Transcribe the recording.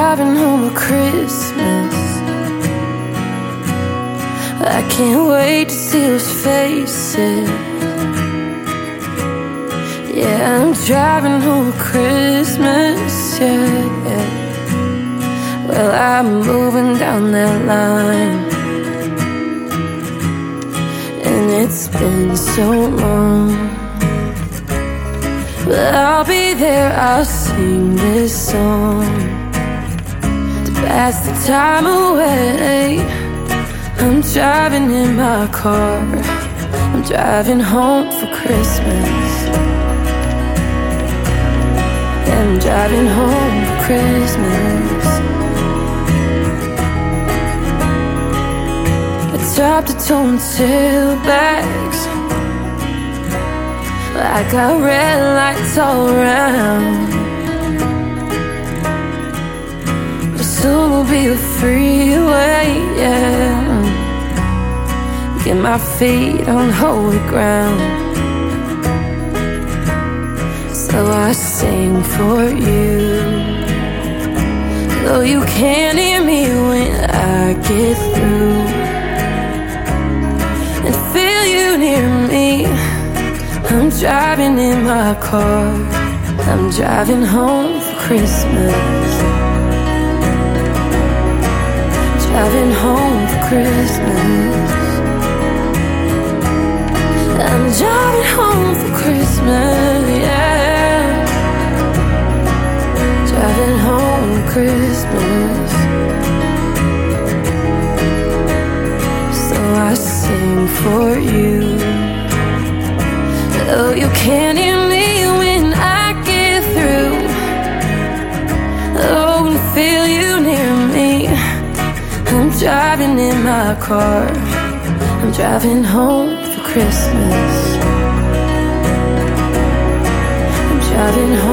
driving home for Christmas. I can't wait to see those faces. Yeah, I'm driving home for Christmas, yeah. Well, I'm moving down that line, and it's been so long. But I'll be there, I'll sing this song to pass the time away. I'm driving in my car, I'm driving home for Christmas. Yeah, I'm driving home for Christmas. I dropped the toe and tailbags, I got red lights all around. But soon will be a freeway, yeah. Get my feet on holy ground. So I sing for you, though you can't hear me when I get through, and feel you near me. I'm driving in my car, I'm driving home for Christmas. Driving home for Christmas. I'm driving home for Christmas, yeah. Driving home for Christmas. So I sing for you, though you can't hear me when I get through. Oh, and feel you near me. I'm driving in my car, I'm driving home for Christmas. I'm driving home